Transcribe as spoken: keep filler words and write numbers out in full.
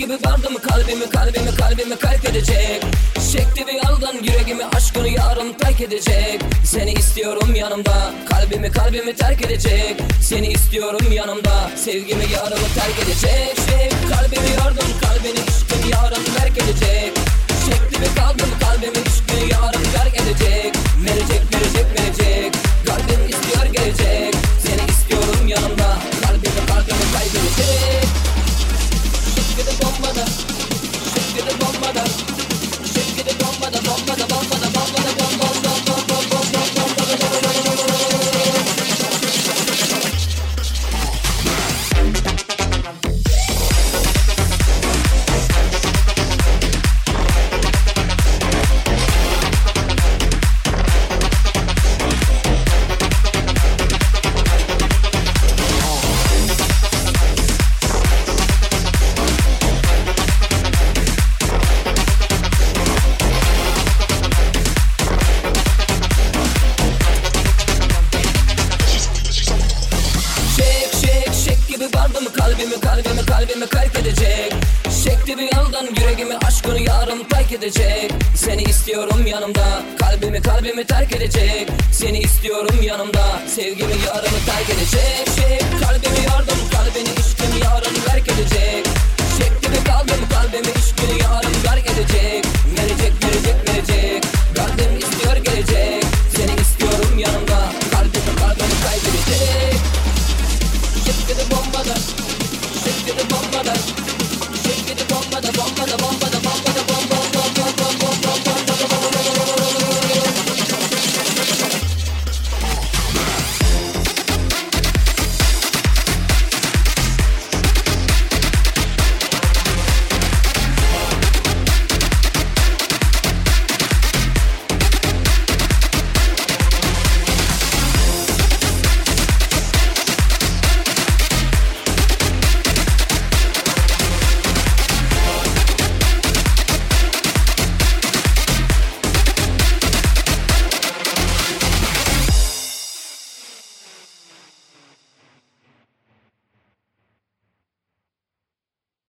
gibi vardım kalbimi kalbimi kalbimi kalp edecek. Çekti bir yoldan yüreğimi aşkını yarım terk edecek. Seni istiyorum yanımda, kalbimi kalbimi terk edecek. Seni istiyorum yanımda, sevgimi yarımı terk edecek. Şey, kalbimi yordum kalbini işkimi yarım terk edecek. Çekti bir kaldım kalbimi işkimi yarım terk edecek. Verecek verecek verecek, kalbim istiyor gelecek. Seni istiyorum yanımda, kalbimi kalbimi kaybedecek. Şıkkıdı bombada, şıkkıdı bombada, şıkkıdı bombada, bombada, bombada, bombada, bombada, kalbimi kalbimi kalbimi kalp edecek. Çekti bir yoldan yüreğimi aşkını yarım terk edecek. Seni istiyorum yanımda, kalbimi kalbimi terk edecek. Seni istiyorum yanımda, sevgimi yarımı terk edecek. Şey, kalbimi yordum kalbini işkimi yarım terk edecek. Çekti bir kaldım kalbimi işkini yarım terk edecek. Verecek verecek verecek, kalbim istiyor gelecek. Seni istiyorum yanımda, kalbimi kalbimi kaybedecek. Şıkkıdı bombada, şıkkıdı bombada, şıkkıdı bombada, bombada,